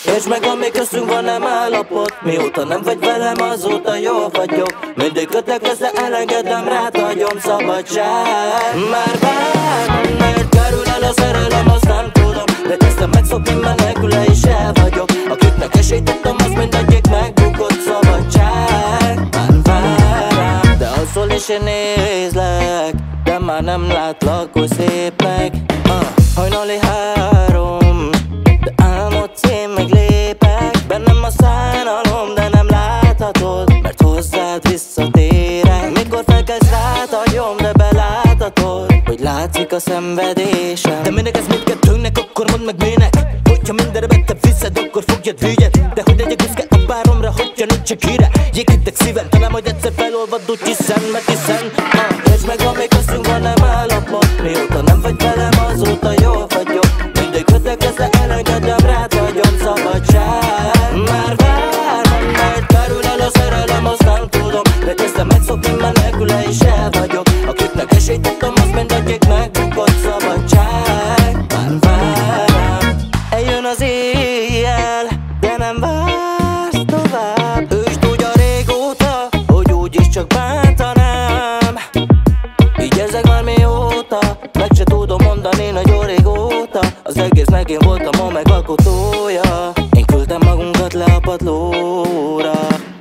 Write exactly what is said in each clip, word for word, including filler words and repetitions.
És meg ami köztünk van nem állapot. Mióta nem vagy velem, azóta jó vagyok. Mindig kötek össze, elengedem, rád hagyom, szabadság. Már várom, mert kerül el a szerelem, azt nem tudom. De kezdtem megszokni, mert nélküle is el vagyok. Akiknek esélyt adtam, az mindegyik megbukott, szabadság. Már várom, de alszol és én nézlek, de már nem látlak oly szépnek. uh, Hajnali három, de álmodsz, én meg lépek. Bennem a szánalom, de nem láthatod, mert hozzád visszatérek. Mikor felkelsz, rád hagyom, de beláthatod, hogy látszik a szenvedésem. De minek ez mindkettőnknek, akkor mondd meg minek. Hogyha mindenre vettem visszed, akkor fogjad hülyed. De hogy legyek büszke a páromra, hogyha nincs csak híre. Jéghitek szívem, talán majd egyszer felolvad, úgy hiszen, mert hiszen uh, és meg ami köztünk van nem állapot. Mióta nem vagy velem, azóta jó vagyok. Mindig kötek össze, elengedem, rád hagyom, szabadság. Már várom, mert kerül el a szerelem, azt nem tudom. De kezdtem megszokni, mert nélküle is el vagyok. Akiknek esélyt adtam, az mindegyik megbukott, szabadság. Már várom, eljön az éjjel, de nem vársz tovább. Ő is tudja régóta, hogy úgyis csak bántanám. Így érzek már mióta, meg se tudom mondani nagyon régóta. Az egésznek én voltam a megalkotója. Én küldtem magunkat le a padlóra.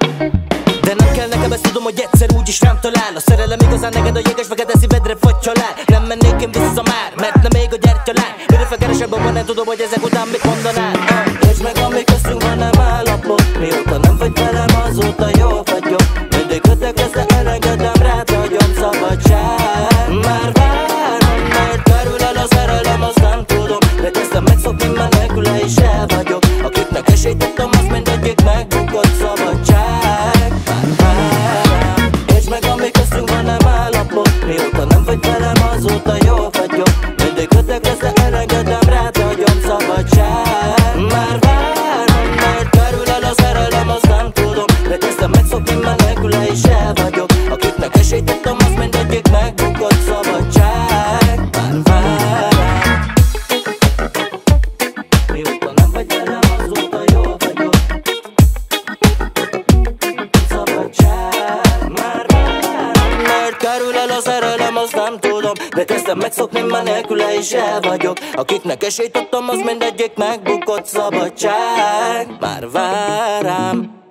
De nem kell nekem, ezt tudom, hogy egyszer úgyis rám talál. A szerelem igazán neked a jéges, fekete szívedre vagy csalál. Nem mennék én vissza már, mert nem még a gyertyalány. Mire felkeresebben van, nem tudom, hogy ezek után mit mondanál. uh. És meg ami köztünk van nem állapot. Mióta nem vagy velem, azóta jó vagyok. Mindig kötek össze, elengedem, rád hagyom, szabadság. Már várom, mert kerül el a szerelem, azt nem tudom. De kezdtem megszokni, mert nélküle is el vagyok. Akiknek esélyt adtam, az mindegyik megbukott, szabadság. Már várom, és meg ami köztünk van nem állapot. Mióta nem vagy velem, azóta jó vagyok. Mindig kötek össze, elengedem, rád hagyom, szabadság. Már várom, mert kerül el a szerelem, azt nem tudom. De kezdtem megszokni, mert nélküle is el vagyok. Akiknek esélyt adtam, az mindegyik megbukott, szabadság. Már várom, mióta nem vagy velem, azóta jó vagyok. Szabadság. Már várom, mert kerül el a szerelem, azt nem tudom. De kezdtem megszokni, mert nélküle is el vagyok. Akiknek esélyt adtam, az mindegyik megbukott, szabadság. Már várom.